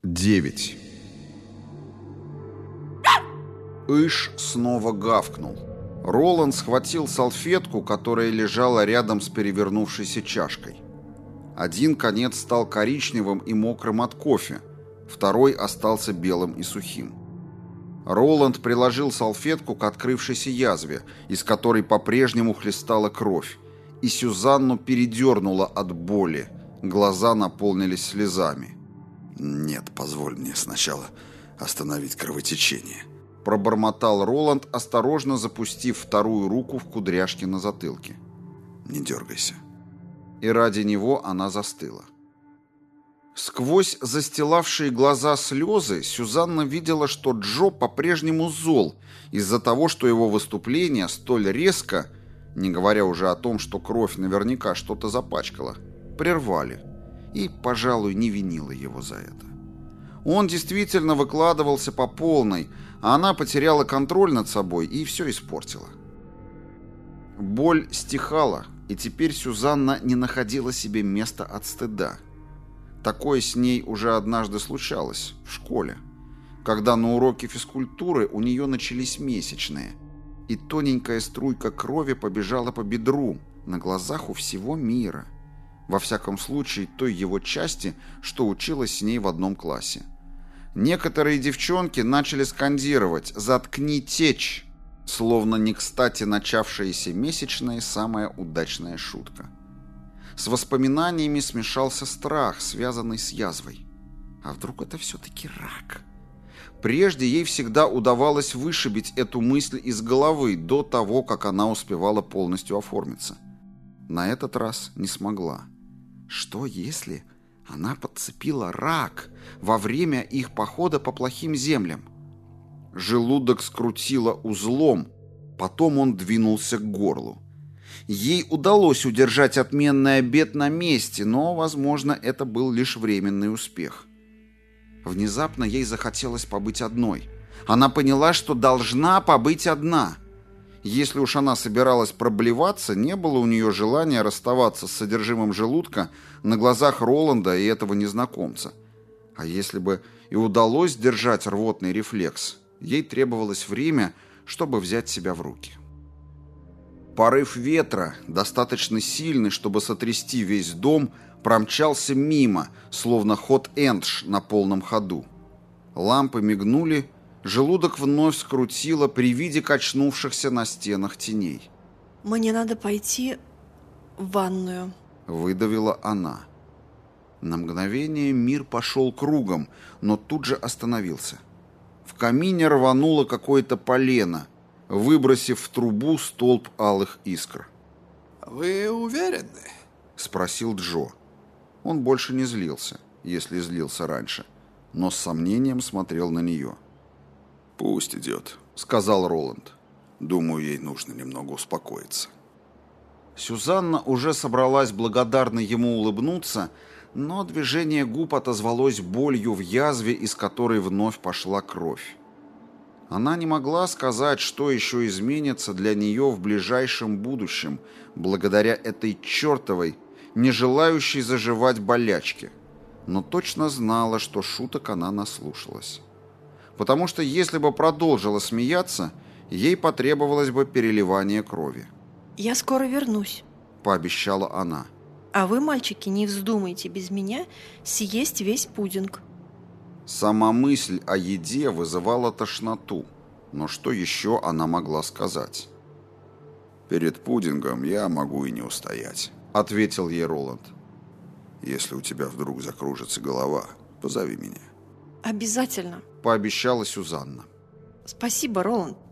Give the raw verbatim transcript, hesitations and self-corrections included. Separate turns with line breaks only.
девять. Иш снова гавкнул. Роланд схватил салфетку, которая лежала рядом с перевернувшейся чашкой. Один конец стал коричневым и мокрым от кофе, второй остался белым и сухим. Роланд приложил салфетку к открывшейся язве, из которой по-прежнему хлестала кровь, и Сюзанну передернуло от боли, глаза наполнились слезами.
«Нет, позволь мне сначала остановить кровотечение»,
— пробормотал Роланд, осторожно запустив вторую руку в кудряшки на затылке.
«Не дергайся».
И ради него она застыла. Сквозь застилавшие глаза слезы Сюзанна видела, что Джо по-прежнему зол из-за того, что его выступление столь резко, не говоря уже о том, что кровь наверняка что-то запачкала, прервали, и, пожалуй, не винила его за это. Он действительно выкладывался по полной, а она потеряла контроль над собой и все испортила. Боль стихала, и теперь Сюзанна не находила себе места от стыда. Такое с ней уже однажды случалось, в школе, когда на уроке физкультуры у нее начались месячные, и тоненькая струйка крови побежала по бедру на глазах у всего мира. Во всяком случае, той его части, что училась с ней в одном классе. Некоторые девчонки начали скандировать «Заткни течь!», словно не кстати начавшиеся месячные самая удачная шутка. С воспоминаниями смешался страх, связанный с язвой. А вдруг это все-таки рак? Прежде ей всегда удавалось вышибить эту мысль из головы до того, как она успевала полностью оформиться. На этот раз не смогла. Что если она подцепила рак во время их похода по плохим землям? Желудок скрутило узлом, потом он двинулся к горлу. Ей удалось удержать отменный обед на месте, но, возможно, это был лишь временный успех. Внезапно ей захотелось побыть одной. Она поняла, что должна побыть одна. Если уж она собиралась проблеваться, не было у нее желания расставаться с содержимым желудка на глазах Роланда и этого незнакомца. А если бы и удалось держать рвотный рефлекс, ей требовалось время, чтобы взять себя в руки. Порыв ветра, достаточно сильный, чтобы сотрясти весь дом, промчался мимо, словно хот-эндж на полном ходу. Лампы мигнули, желудок вновь скрутило при виде качнувшихся на стенах теней.
«Мне надо пойти в ванную», —
выдавила она. На мгновение мир пошел кругом, но тут же остановился. В камине рвануло какое-то полено, выбросив в трубу столб алых искр.
«Вы уверены?»
— спросил Джо. Он больше не злился, если злился раньше, но с сомнением смотрел на нее.
«Пусть идет»,
— сказал Роланд.
«Думаю, ей нужно немного успокоиться».
Сюзанна уже собралась благодарно ему улыбнуться, но движение губ отозвалось болью в язве, из которой вновь пошла кровь. Она не могла сказать, что еще изменится для нее в ближайшем будущем, благодаря этой чертовой, не желающей заживать болячке, но точно знала, что шуток она наслушалась. Потому что если бы продолжила смеяться, ей потребовалось бы переливание крови.
«Я скоро вернусь»,
— пообещала она.
«А вы, мальчики, не вздумайте без меня съесть весь пудинг».
Сама мысль о еде вызывала тошноту, но что еще она могла сказать?
«Перед пудингом я могу и не устоять»,
— ответил ей Роланд.
«Если у тебя вдруг закружится голова, позови меня».
«Обязательно»,
— пообещала Сюзанна.
«Спасибо, Роланд».